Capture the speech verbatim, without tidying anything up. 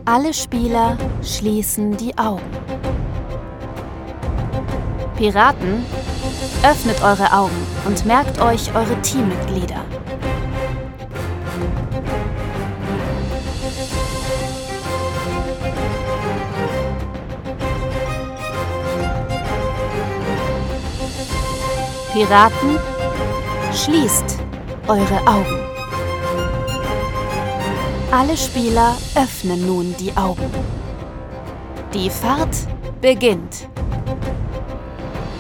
Alle Spieler schließen die Augen. Piraten, öffnet eure Augen und merkt euch eure Teammitglieder. Piraten, schließt eure Augen. Alle Spieler öffnen nun die Augen. Die Fahrt beginnt.